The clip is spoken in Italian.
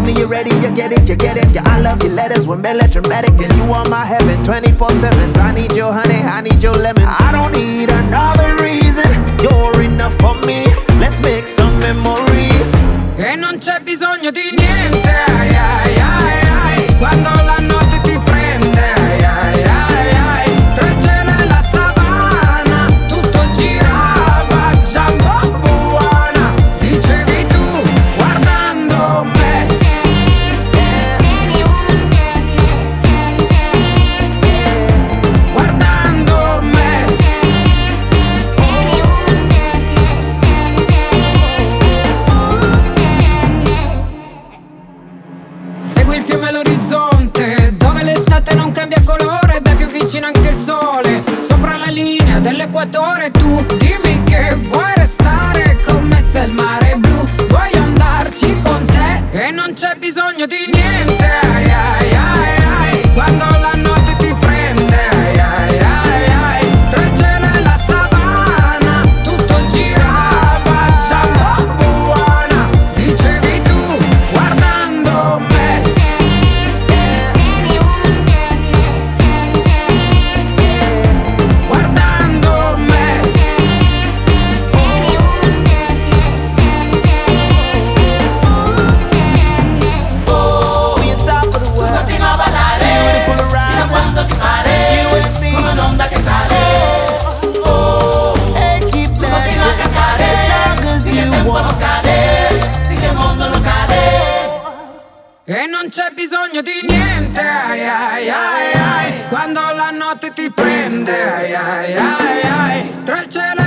me you're ready, you get it, you get it. Yeah, I love your letters, we're melodramatic, and you are my heaven, 24/7. I need your honey, I need your lemon. I don't need another reason, you're enough for me. Let's make some memories. E non c'è bisogno di niente, ai ai ai ai, quando la notte ti prende, ai ai ai ai, tra il cielo e la savana, tutto girava, Jumbo buona, dicevi tu, guardando me. Guardando me. Segui il fiume all'orizzonte, dove l'estate non cambia colore ed è più vicino anche il sole. Sopra la linea dell'equatore tu dimmi che vuoi restare con me se il mare è blu. Voglio andarci con te e non c'è bisogno di niente, ai ai ai ai, quando la notte ti prende, ai ai ai ai, tra il cielo e la savana, tutto girava, Jumbo buona, dicevi tu, guardando me. Guardando me. Oh, you're top of the world. Continua a ballare Beautiful fino a around. quando ti pare, You and me. come un'onda che sale. Hey, keep Continua a dancing cantare as long as finché il you tempo non want. scade, finché il mondo non cade. E non c'è bisogno di niente, ai ai ai ai, quando la notte ti prende, ai ai ai ai, tra il cielo